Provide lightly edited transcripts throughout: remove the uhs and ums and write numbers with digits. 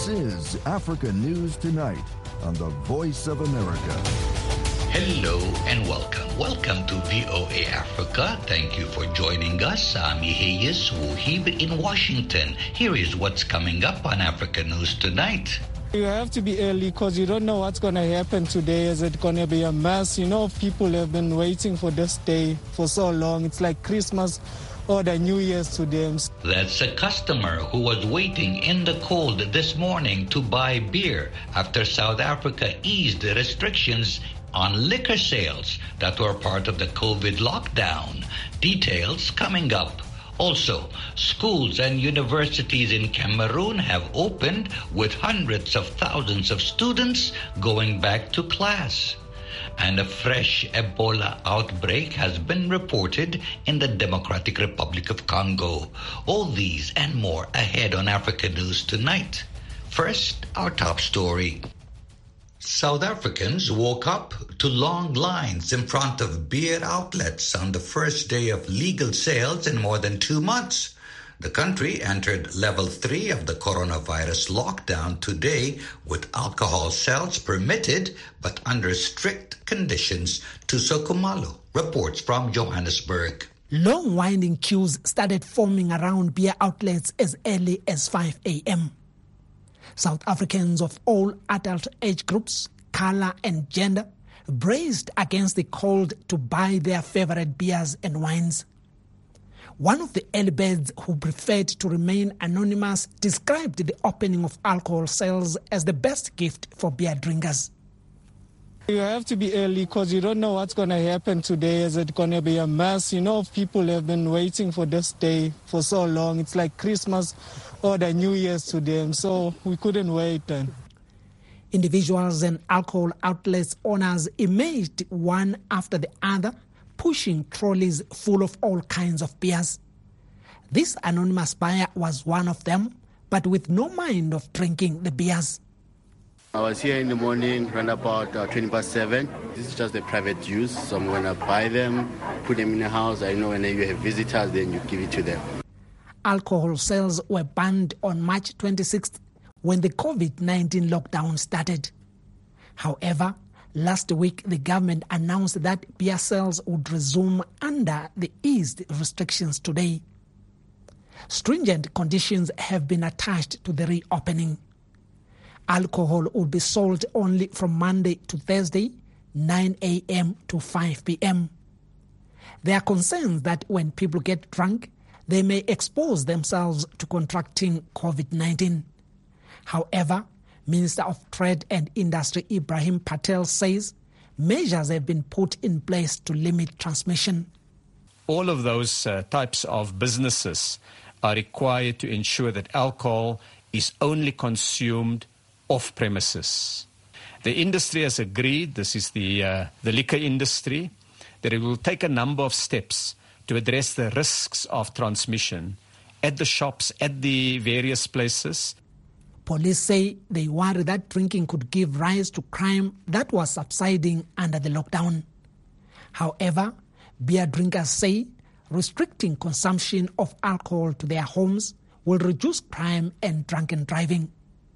This is Africa News Tonight on the Voice of America. Hello and welcome. Welcome to VOA Africa. Thank you for joining us. I'm Yeheyes Wuhib in Washington. Here is what's coming up on Africa News Tonight. You have to be early because you don't know what's going to happen today. Is it going to be a mess? You know, people have been waiting for this day for so long. It's like Christmas or the New Year's to them. That's a customer who was waiting in the cold this morning to buy beer after South Africa eased the restrictions on liquor sales that were part of the COVID lockdown. Details coming up. Also, schools and universities in Cameroon have opened with hundreds of thousands of students going back to class. And a fresh Ebola outbreak has been reported in the Democratic Republic of Congo. All these and more ahead on Africa News Tonight. First, our top story. South Africans woke up to long lines in front of beer outlets on the first day of legal sales in more than 2 months. The country entered level 3 of the coronavirus lockdown today with alcohol sales permitted but under strict conditions. Tuso Kumalo reports from Johannesburg. Long winding queues started forming around beer outlets as early as 5 a.m. South Africans of all adult age groups, color and gender braced against the cold to buy their favorite beers and wines. One of the early birds who preferred to remain anonymous described the opening of alcohol sales as the best gift for beer drinkers. You have to be early because you don't know what's going to happen today. Is it going to be a mess? You know, people have been waiting for this day for so long. It's like Christmas or the New Year's to them, so we couldn't wait then. Individuals and alcohol outlets owners emerged one after the other, pushing trolleys full of all kinds of beers. This anonymous buyer was one of them, but with no mind of drinking the beers. I was here in the morning, around about 7:20. This is just a private use, so I'm going to buy them, put them in the house. I know when you have visitors, then you give it to them. Alcohol sales were banned on March 26th when the COVID-19 lockdown started. However, last week the government announced that beer sales would resume under the eased restrictions today. Stringent conditions have been attached to the reopening. Alcohol will be sold only from Monday to Thursday, 9 a.m. to 5 p.m. There are concerns that when people get drunk, they may expose themselves to contracting COVID-19. However, Minister of Trade and Industry Ibrahim Patel says measures have been put in place to limit transmission. All of those types of businesses are required to ensure that alcohol is only consumed off premises. The industry has agreed, this is the liquor industry, that it will take a number of steps to address the risks of transmission at the shops, at the various places. Police say they worry that drinking could give rise to crime that was subsiding under the lockdown. However, beer drinkers say restricting consumption of alcohol to their homes will reduce crime and drunken driving.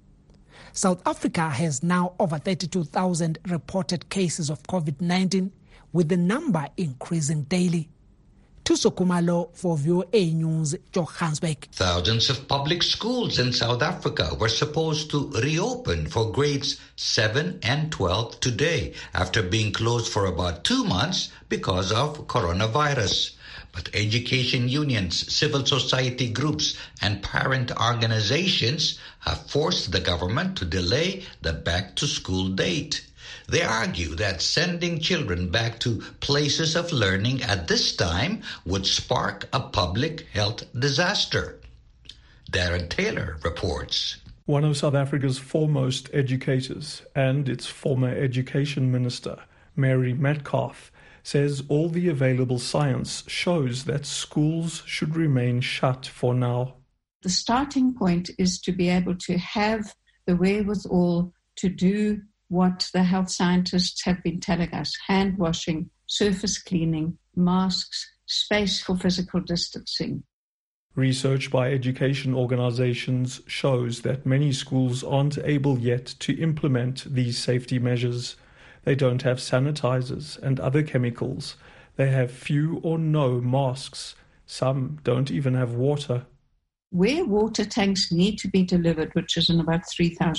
South Africa has now over 32,000 reported cases of COVID-19, with the number increasing daily. Tuso Kumalo for VOA News, Johannesburg. Thousands of public schools in South Africa were supposed to reopen for grades 7 and 12 today after being closed for about 2 months because of coronavirus. But education unions, civil society groups, and parent organizations have forced the government to delay the back-to-school date. They argue that sending children back to places of learning at this time would spark a public health disaster. Darren Taylor reports. One of South Africa's foremost educators and its former education minister, Mary Metcalfe, says all the available science shows that schools should remain shut for now. The starting point is to be able to have the wherewithal to do what the health scientists have been telling us: hand washing, surface cleaning, masks, space for physical distancing. Research by education organizations shows that many schools aren't able yet to implement these safety measures. They don't have sanitizers and other chemicals. They have few or no masks. Some don't even have water. Where water tanks need to be delivered, which is in about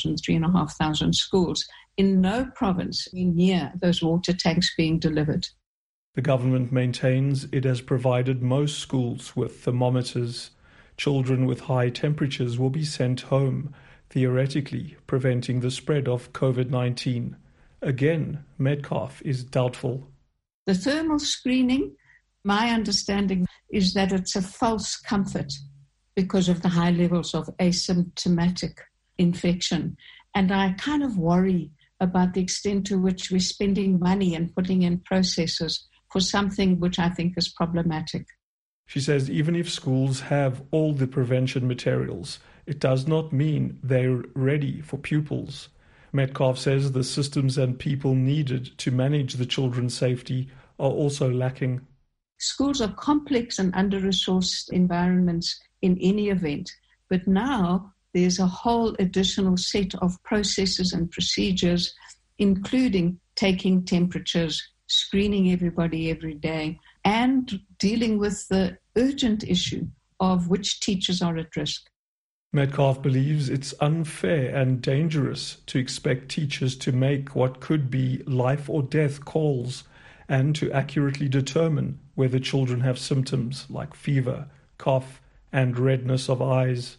3,500 schools, in no province near those water tanks being delivered. The government maintains it has provided most schools with thermometers. Children with high temperatures will be sent home, theoretically preventing the spread of COVID-19. Again, Metcalf is doubtful. The thermal screening, my understanding is that it's a false comfort because of the high levels of asymptomatic infection. And I kind of worry about the extent to which we're spending money and putting in processes for something which I think is problematic. She says even if schools have all the prevention materials, it does not mean they're ready for pupils. Metcalf says the systems and people needed to manage the children's safety are also lacking. Schools are complex and under-resourced environments in any event, but now there's a whole additional set of processes and procedures, including taking temperatures, screening everybody every day, and dealing with the urgent issue of which teachers are at risk. Metcalf believes it's unfair and dangerous to expect teachers to make what could be life or death calls and to accurately determine whether children have symptoms like fever, cough, and redness of eyes.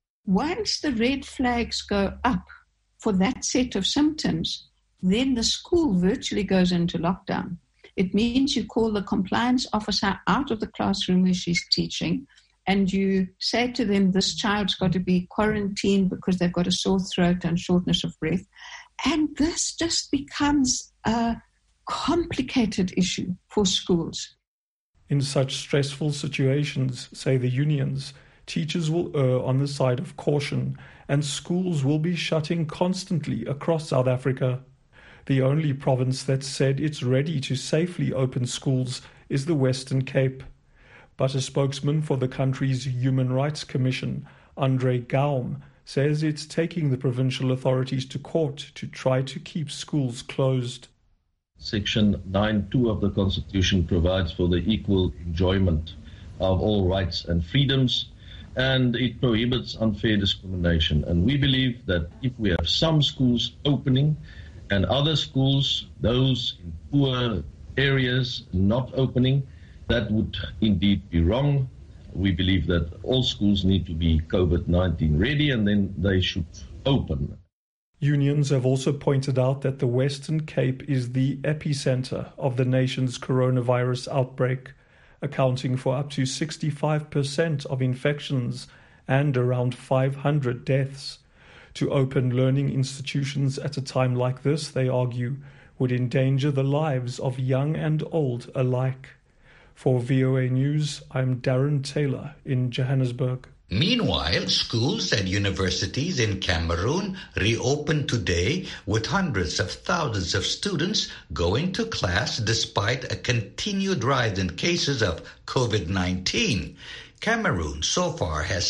Once the red flags go up for that set of symptoms, then the school virtually goes into lockdown. It means you call the compliance officer out of the classroom where she's teaching, and you say to them, this child's got to be quarantined because they've got a sore throat and shortness of breath. And this just becomes a complicated issue for schools. In such stressful situations, say the unions, teachers will err on the side of caution, and schools will be shutting constantly across South Africa. The only province that said it's ready to safely open schools is the Western Cape. But a spokesman for the country's Human Rights Commission, Andre Gaum, says it's taking the provincial authorities to court to try to keep schools closed. Section 9(2) of the Constitution provides for the equal enjoyment of all rights and freedoms, and it prohibits unfair discrimination. And we believe that if we have some schools opening and other schools, those in poor areas, not opening, that would indeed be wrong. We believe that all schools need to be COVID-19 ready, and then they should open. Unions have also pointed out that the Western Cape is the epicenter of the nation's coronavirus outbreak, accounting for up to 65% of infections and around 500 deaths. To open learning institutions at a time like this, they argue, would endanger the lives of young and old alike. For VOA News, I'm Darren Taylor in Johannesburg. Meanwhile, schools and universities in Cameroon reopened today with hundreds of thousands of students going to class despite a continued rise in cases of COVID-19. Cameroon so far has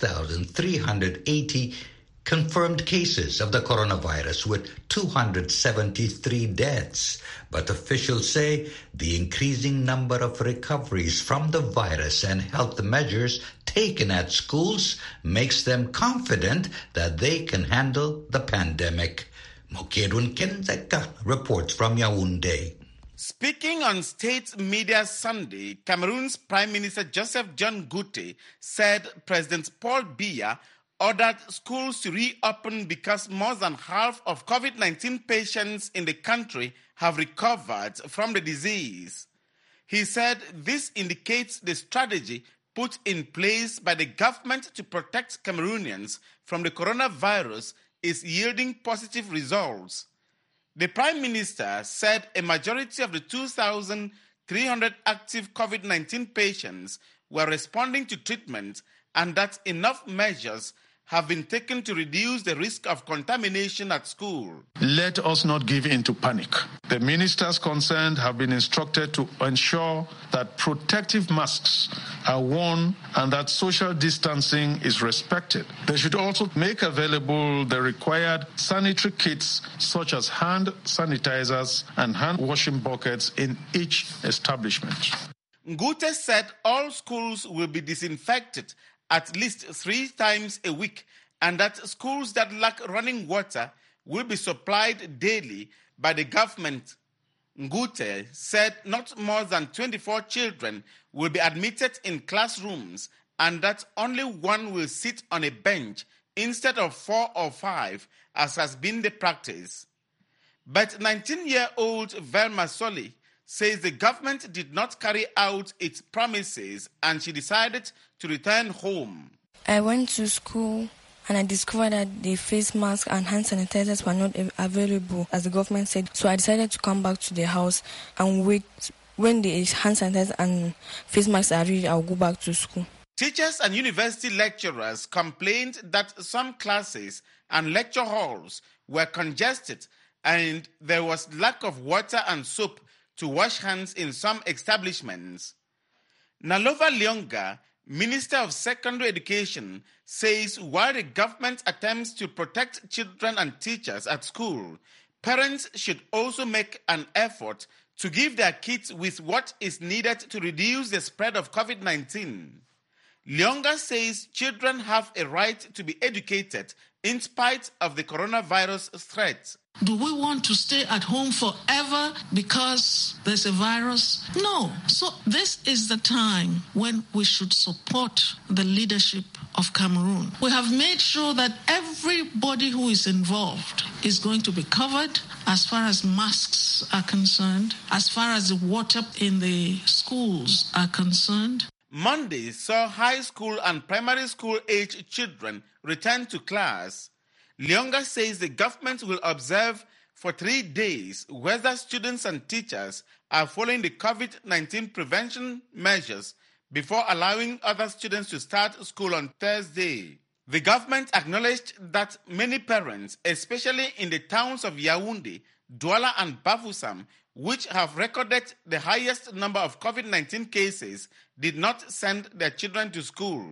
6,380 confirmed cases of the coronavirus with 273 deaths. But officials say the increasing number of recoveries from the virus and health measures taken at schools makes them confident that they can handle the pandemic. Mokedun Kenzeka reports from Yaoundé. Speaking on state media Sunday, Cameroon's Prime Minister Joseph John Goute said President Paul Biya ordered schools to reopen because more than half of COVID-19 patients in the country have recovered from the disease. He said this indicates the strategy put in place by the government to protect Cameroonians from the coronavirus is yielding positive results. The Prime Minister said a majority of the 2,300 active COVID-19 patients were responding to treatment and that enough measures have been taken to reduce the risk of contamination at school. Let us not give in to panic. The ministers concerned have been instructed to ensure that protective masks are worn and that social distancing is respected. They should also make available the required sanitary kits such as hand sanitizers and hand washing buckets in each establishment. Ngute said all schools will be disinfected at least 3 times a week, and that schools that lack running water will be supplied daily by the government. Ngute said not more than 24 children will be admitted in classrooms and that only one will sit on a bench instead of 4 or 5, as has been the practice. But 19-year-old Velma Soli says the government did not carry out its promises and she decided to return home. I went to school and I discovered that the face masks and hand sanitizers were not available, as the government said. So I decided to come back to the house and wait. When the hand sanitizers and face masks are ready, I'll go back to school. Teachers and university lecturers complained that some classes and lecture halls were congested and there was lack of water and soap to wash hands in some establishments. Nalova Lyonga, Minister of Secondary Education, says while the government attempts to protect children and teachers at school, parents should also make an effort to give their kids with what is needed to reduce the spread of COVID-19. Lyonga says children have a right to be educated in spite of the coronavirus threat. Do we want to stay at home forever because there's a virus? No. So this is the time when we should support the leadership of Cameroon. We have made sure that everybody who is involved is going to be covered as far as masks are concerned, as far as the water in the schools are concerned. Monday saw high school and primary school age children return to class. Lyonga says the government will observe for 3 days whether students and teachers are following the COVID-19 prevention measures before allowing other students to start school on Thursday. The government acknowledged that many parents, especially in the towns of Yaoundé, Douala and Bafoussam, which have recorded the highest number of COVID-19 cases, did not send their children to school.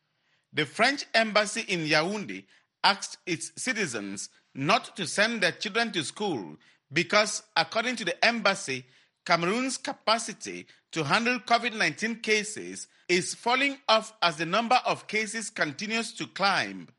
The French embassy in Yaoundé asked its citizens not to send their children to school because, according to the embassy, Cameroon's capacity to handle COVID-19 cases is falling off as the number of cases continues to climb.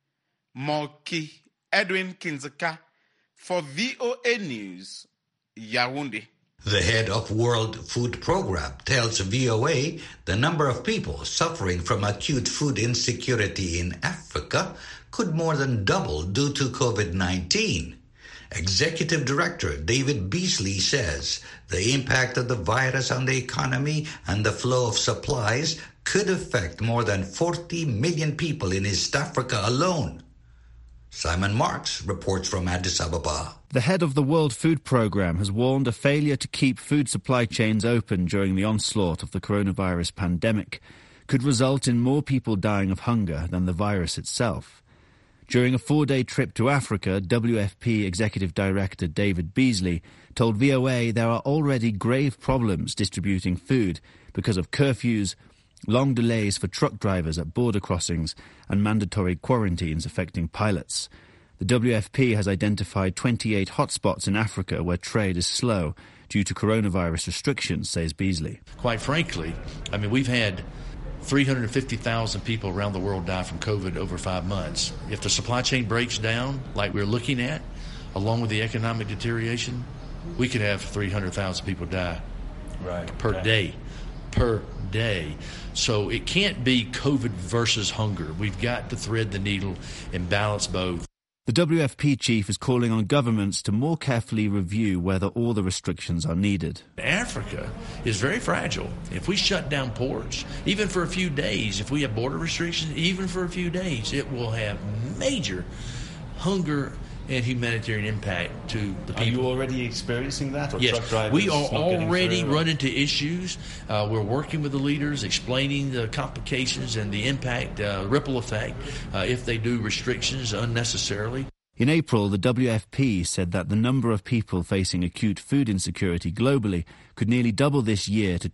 Moki Edwin Kinzaka for VOA News, Yaoundé. The head of World Food Programme tells VOA the number of people suffering from acute food insecurity in Africa could more than double due to COVID-19. Executive Director David Beasley says the impact of the virus on the economy and the flow of supplies could affect more than 40 million people in East Africa alone. Simon Marks reports from Addis Ababa. The head of the World Food Programme has warned a failure to keep food supply chains open during the onslaught of the coronavirus pandemic could result in more people dying of hunger than the virus itself. During a 4-day trip to Africa, WFP Executive Director David Beasley told VOA there are already grave problems distributing food because of curfews, long delays for truck drivers at border crossings and mandatory quarantines affecting pilots. The WFP has identified 28 hotspots in Africa where trade is slow due to coronavirus restrictions, says Beasley. Quite frankly, we've had 350,000 people around the world die from COVID over 5 months. If the supply chain breaks down, like we're looking at, along with the economic deterioration, we could have 300,000 people die per day. So it can't be COVID versus hunger. We've got to thread the needle and balance both. The WFP chief is calling on governments to more carefully review whether all the restrictions are needed. Africa is very fragile. If we shut down ports, even for a few days, if we have border restrictions, even for a few days, it will have major hunger and humanitarian impact to the people. Are you already experiencing that? Or yes, truck drivers we are already through? running into issues. We're working with the leaders, explaining the complications and the impact, ripple effect, if they do restrictions unnecessarily. In April, the WFP said that the number of people facing acute food insecurity globally could nearly double this year to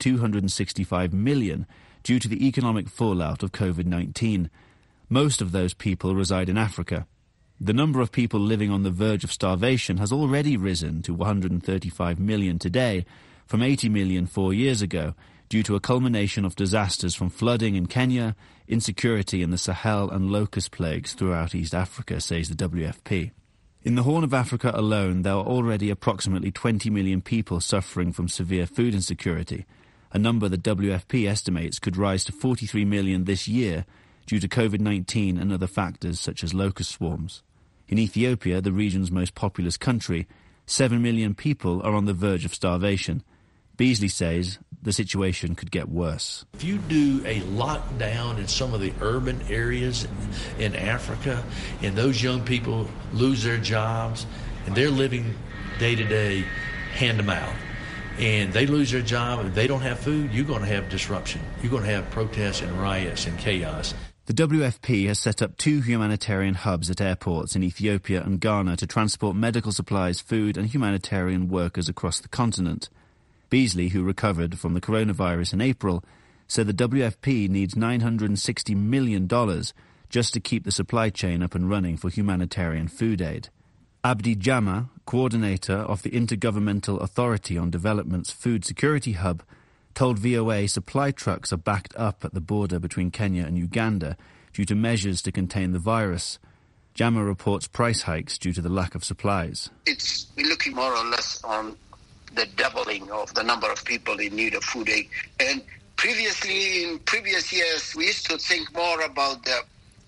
265 million due to the economic fallout of COVID-19. Most of those people reside in Africa. The number of people living on the verge of starvation has already risen to 135 million today, from 80 million 4 years ago, due to a culmination of disasters from flooding in Kenya, insecurity in the Sahel and locust plagues throughout East Africa, says the WFP. In the Horn of Africa alone, there are already approximately 20 million people suffering from severe food insecurity, a number the WFP estimates could rise to 43 million this year due to COVID-19 and other factors such as locust swarms. In Ethiopia, the region's most populous country, 7 million people are on the verge of starvation. Beasley says the situation could get worse. If you do a lockdown in some of the urban areas in Africa, and those young people lose their jobs, and they're living day to day, hand to mouth, and they lose their job and they don't have food, you're going to have disruption. You're going to have protests and riots and chaos. The WFP has set up 2 humanitarian hubs at airports in Ethiopia and Ghana to transport medical supplies, food and humanitarian workers across the continent. Beasley, who recovered from the coronavirus in April, said the WFP needs $960 million just to keep the supply chain up and running for humanitarian food aid. Abdi Jama, coordinator of the Intergovernmental Authority on Development's Food Security Hub, told VOA supply trucks are backed up at the border between Kenya and Uganda due to measures to contain the virus. Jama reports price hikes due to the lack of supplies. We're looking more or less on the doubling of the number of people in need of food aid. And previously, in previous years, we used to think more about the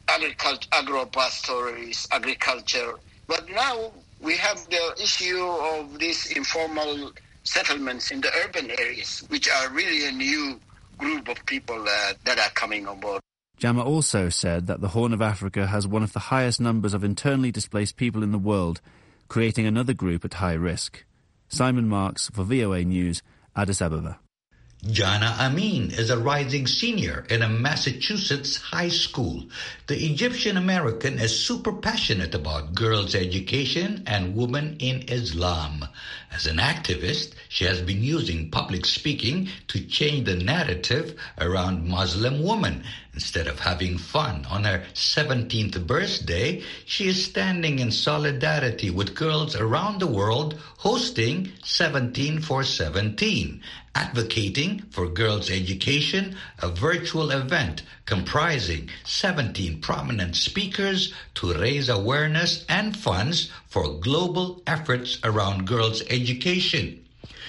agro-pastoralist agriculture. But now we have the issue of these informal settlements in the urban areas, which are really a new group of people that are coming on board. Jama also said that the Horn of Africa has one of the highest numbers of internally displaced people in the world, creating another group at high risk. Simon Marks for VOA News, Addis Ababa. Jana Amin is a rising senior in a Massachusetts high school. The Egyptian-American is super passionate about girls' education and women in Islam. As an activist, she has been using public speaking to change the narrative around Muslim women. Instead of having fun on her 17th birthday, she is standing in solidarity with girls around the world hosting 17 for 17, advocating for girls' education, a virtual event comprising 17 prominent speakers to raise awareness and funds for global efforts around girls' education.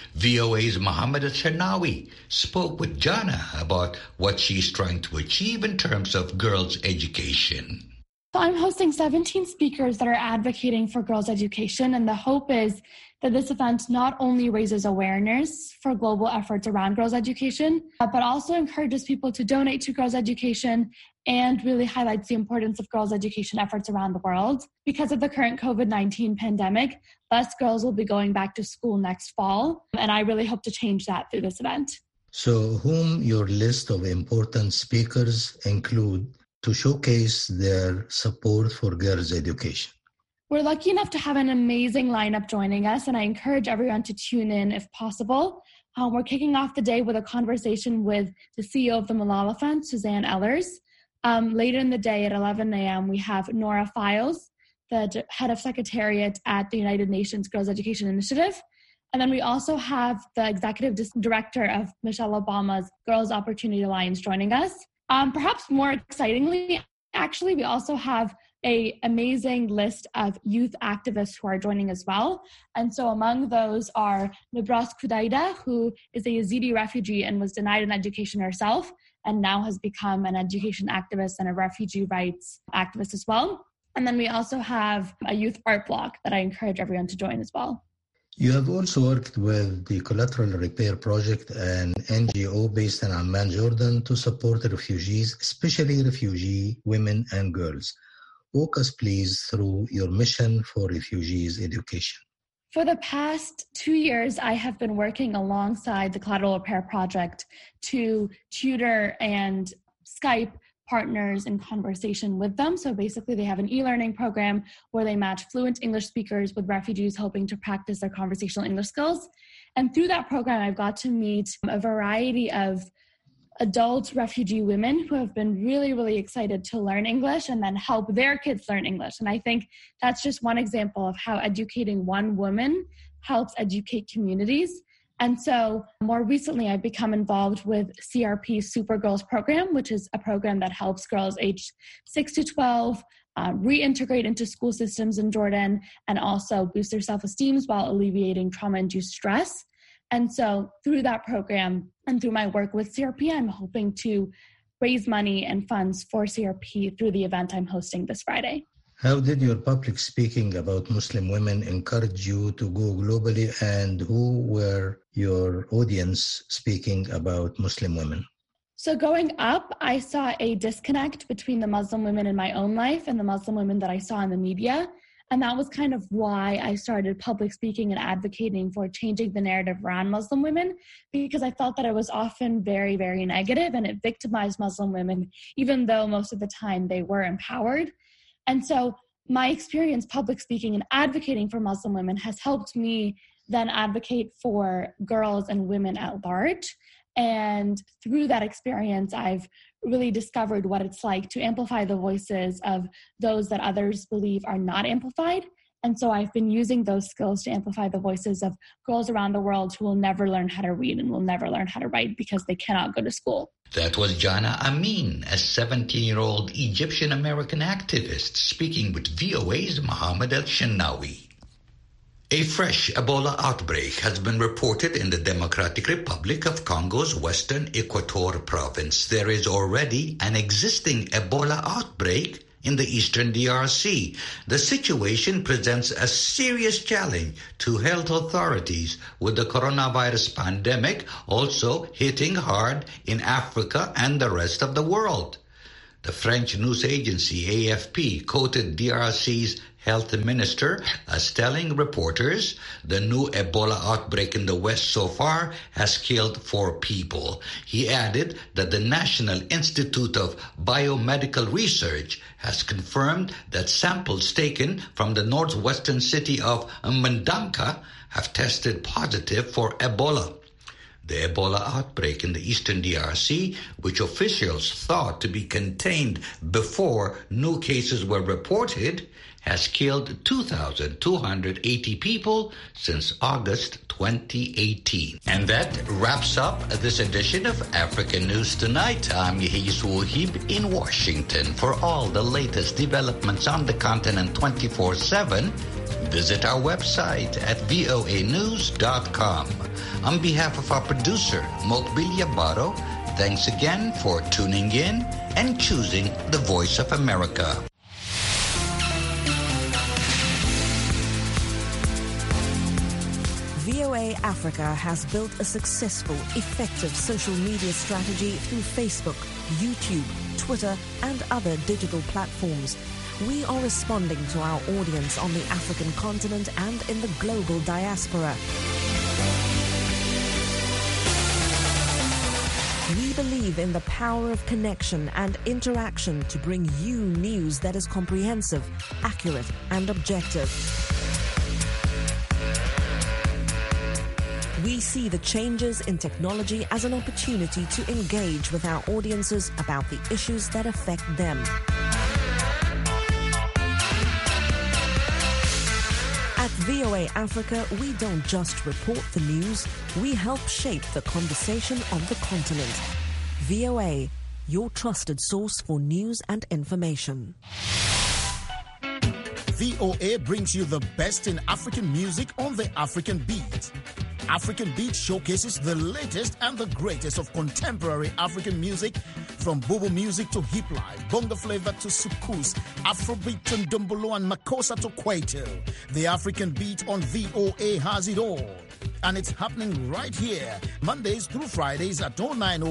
VOA's Mohammed Al-Shanawi spoke with Jana about what she's trying to achieve in terms of girls' education. So I'm hosting 17 speakers that are advocating for girls' education, and the hope is that this event not only raises awareness for global efforts around girls' education, but also encourages people to donate to girls' education and really highlights the importance of girls' education efforts around the world. Because of the current COVID-19 pandemic, less girls will be going back to school next fall, and I really hope to change that through this event. So whom your list of important speakers include to showcase their support for girls' education? We're lucky enough to have an amazing lineup joining us, and I encourage everyone to tune in if possible. We're kicking off the day with a conversation with the CEO of the Malala Fund, Suzanne Ellers. Later in the day at 11 a.m., we have Nora Files, the head of secretariat at the United Nations Girls Education Initiative. And then we also have the executive director of Michelle Obama's Girls Opportunity Alliance joining us. Perhaps more excitingly, actually, we also have an amazing list of youth activists who are joining as well. And so among those are Nabras Kudaida, who is a Yazidi refugee and was denied an education herself, and now has become an education activist and a refugee rights activist as well. And then we also have a youth art block that I encourage everyone to join as well. You have also worked with the Collateral Repair Project, an NGO based in Amman, Jordan, to support refugees, especially refugee women and girls. Walk us, please, through your mission for refugees education. For the past 2 years, I have been working alongside the Collateral Repair Project to tutor and Skype partners in conversation with them. So basically they have an e-learning program where they match fluent English speakers with refugees hoping to practice their conversational English skills. And through that program, I've got to meet a variety of adult refugee women who have been really, really excited to learn English and then help their kids learn English. And I think that's just one example of how educating one woman helps educate communities. And so more recently, I've become involved with CRP's Super Girls program, which is a program that helps girls aged 6 to 12 reintegrate into school systems in Jordan and also boost their self-esteem while alleviating trauma-induced stress. And so through that program and through my work with CRP, I'm hoping to raise money and funds for CRP through the event I'm hosting this Friday. How did your public speaking about Muslim women encourage you to go globally, and who were your audience speaking about Muslim women? So growing up, I saw a disconnect between the Muslim women in my own life and the Muslim women that I saw in the media. And that was kind of why I started public speaking and advocating for changing the narrative around Muslim women, because I felt that it was often very, very negative and it victimized Muslim women, even though most of the time they were empowered. And so my experience public speaking and advocating for Muslim women has helped me then advocate for girls and women at large. And through that experience, I've really discovered what it's like to amplify the voices of those that others believe are not amplified. And so I've been using those skills to amplify the voices of girls around the world who will never learn how to read and will never learn how to write because they cannot go to school. That was Jana Amin, a 17-year-old Egyptian-American activist speaking with VOA's Mohammed El-Shenawi. A fresh Ebola outbreak has been reported in the Democratic Republic of Congo's Western Equator province. There is already an existing Ebola outbreak in the eastern DRC. The situation presents a serious challenge to health authorities, with the coronavirus pandemic also hitting hard in Africa and the rest of the world. The French news agency AFP quoted DRC's health minister as telling reporters the new Ebola outbreak in the West so far has killed 4 people. He added that the National Institute of Biomedical Research has confirmed that samples taken from the northwestern city of Mbandaka have tested positive for Ebola. The Ebola outbreak in the eastern DRC, which officials thought to be contained before new cases were reported, has killed 2,280 people since August 2018. And that wraps up this edition of African News Tonight. I'm Yehis Wahib in Washington. For all the latest developments on the continent 24/7, visit our website at voanews.com. On behalf of our producer, Mokbil Yabaro, thanks again for tuning in and choosing the Voice of America. VOA Africa has built a successful, effective social media strategy through Facebook, YouTube, Twitter, and other digital platforms. We are responding to our audience on the African continent and in the global diaspora. We believe in the power of connection and interaction to bring you news that is comprehensive, accurate, and objective. We see the changes in technology as an opportunity to engage with our audiences about the issues that affect them. At VOA Africa, we don't just report the news, we help shape the conversation on the continent. VOA, your trusted source for news and information. VOA brings you the best in African music on the African Beat. African Beat showcases the latest and the greatest of contemporary African music, from Bobo music to hip life, bongo flavor to soukous, Afrobeat and Dumbolo and Makossa to Kwaito. The African Beat on VOA has it all. And it's happening right here, Mondays through Fridays at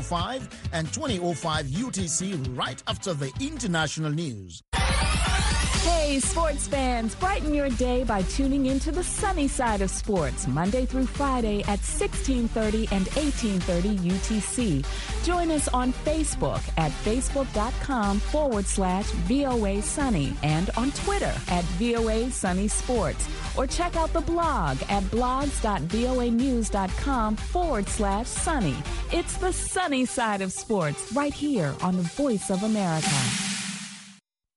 09:05 and 20:05 UTC, right after the international news. Hey, sports fans, brighten your day by tuning into the sunny side of sports, Monday through Friday at 1630 and 1830 UTC. Join us on Facebook at facebook.com/VOA Sunny and on Twitter at VOA Sunny Sports. Or check out the blog at blogs.voanews.com/sunny. It's the sunny side of sports right here on the Voice of America.